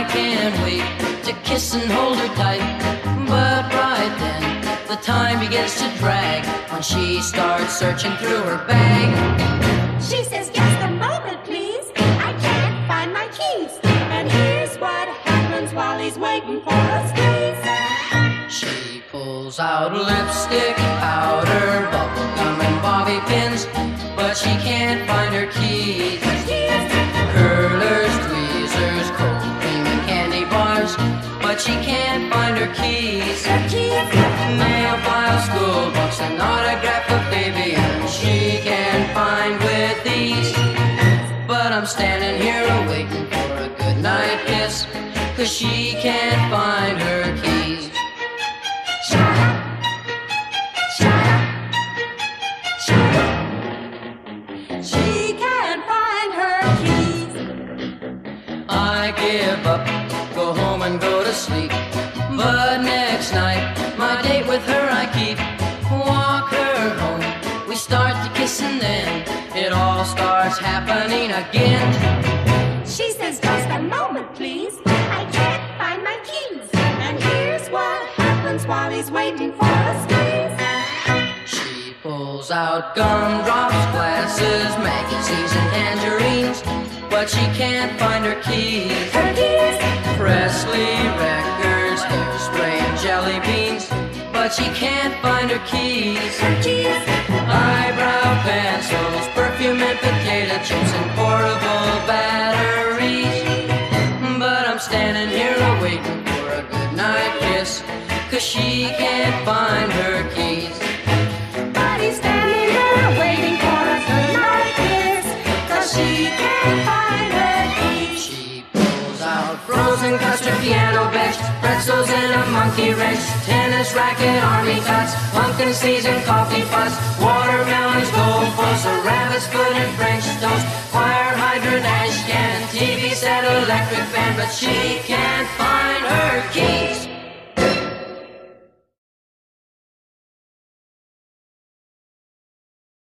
can't wait to kiss and hold her tight. But right then, the time begins to drag when she starts searching through her bag. She says, just a moment, please. I can't find my keys. And here's what happens while he's waiting for us, please. She pulls out lipstick, powder, bubble gum, and bobby pins, but she can't find her keys. Curlers, tweezers, cold cream, and candy bars, but she can't find her keys. Nail files, school books, and autograph of baby, and she can't find with ease. But I'm standing here waiting for a goodnight kiss, 'cause she can't find her keys. She can't find her keys. I give up, go home and go to sleep. But next night, my date with her I keep. Walk her home, we start to kiss, and then it all starts happening again. She says, just a moment, please. I can't find my keys. And here's what happens while he's waiting for us, please. She pulls out gumdrops, glasses, magazines, and tangerines, but she can't find her keys. Her keys. Presley records, hairspray, and jelly beans, but she can't find her keys. Her keys. Eyebrow pencils, perfume, and potato chips, and portable batteries. But I'm standing here waiting for a goodnight kiss, 'cause she can't find her keys. But he's standing there waiting for a goodnight kiss, 'cause she can't find her keys. She pulls out frozen custard, piano bench, pretzels, and a monkey wrench, tennis racket, army tots, pumpkin seeds, and coffee pots, watermelons, goldfuls, a rabbit's foot, and French toast, fire hydrant, ash can, TV set, electric fan, but she can't find her keys.